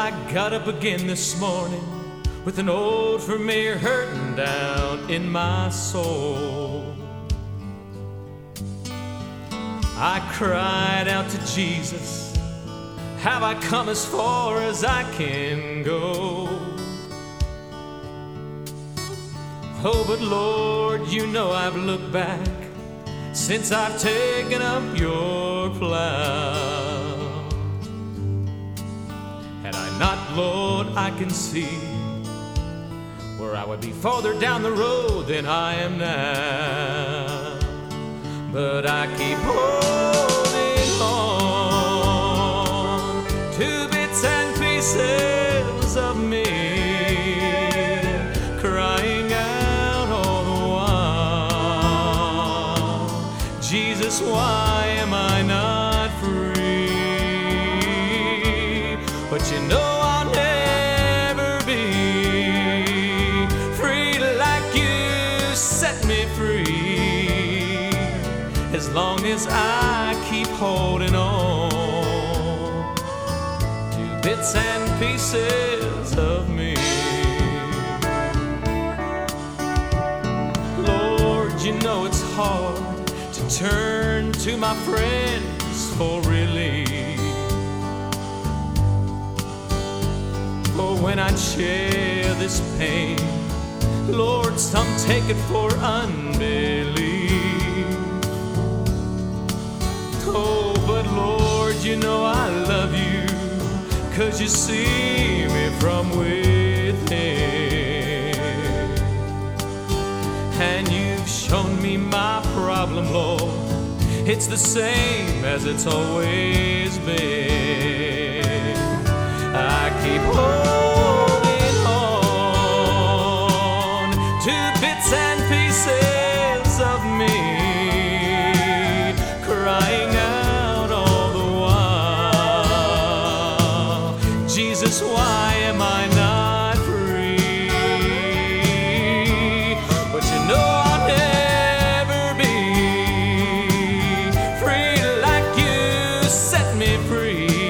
I got up again this morning with an old familiar hurting down in my soul. I cried out to Jesus, have I come as far as I can go? Oh, but Lord, you know I've looked back since I've taken up your plow. Had I not, Lord, I can see where I would be farther down the road than I am now. But I keep holding on to bits and pieces of me, crying out all the while, Jesus, why am I not free? But you know I'll never be free like you set me free, as long as I keep holding on to bits and pieces of me. Lord, you know it's hard to turn to my friends for relief. For when I share this pain, Lord, some take it for unbelief. Oh, but Lord, you know I love you, 'cause you see me from within. And you've shown me my problem, Lord, it's the same as it's always been. I keep holding on to bits and pieces of me, crying out all the while, Jesus, why am I not free? But you know I'll never be free like you set me free,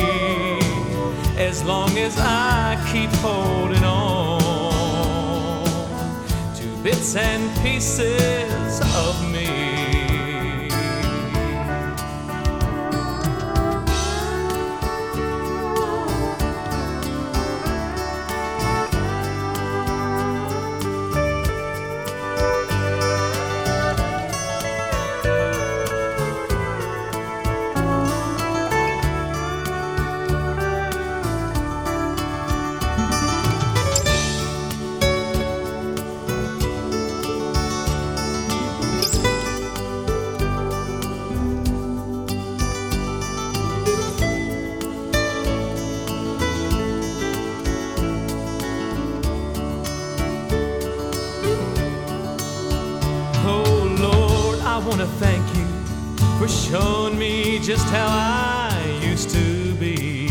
as long as I keep holding on to bits and pieces of me. I want to thank you for showing me just how I used to be.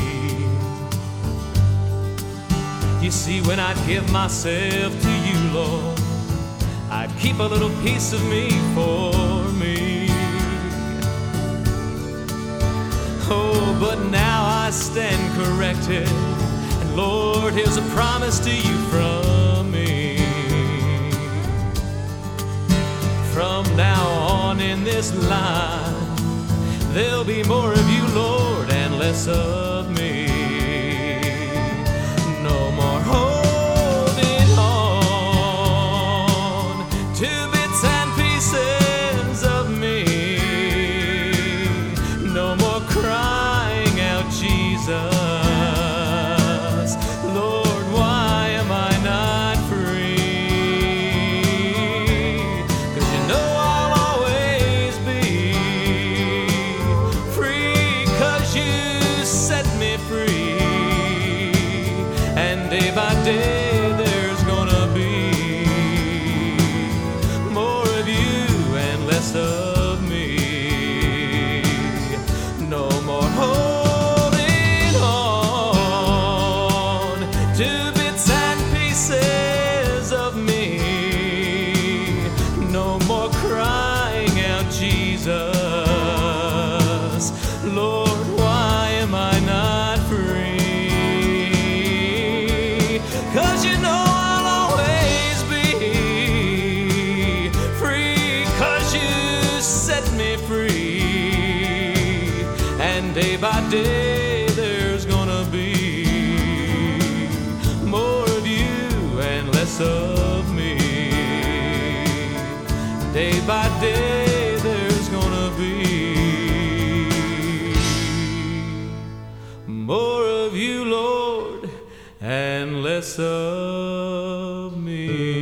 You see, when I'd give myself to you, Lord, I'd keep a little piece of me for me. Oh, but now I stand corrected, and Lord, here's a promise to you from me. From now on in this life, there'll be more of you, Lord, and less of me. No more holding on to bits and pieces of me. No more crying out, Jesus, Lord, why am I not free? Set me less of me. Day by day there's gonna be more of you, Lord, and less of me.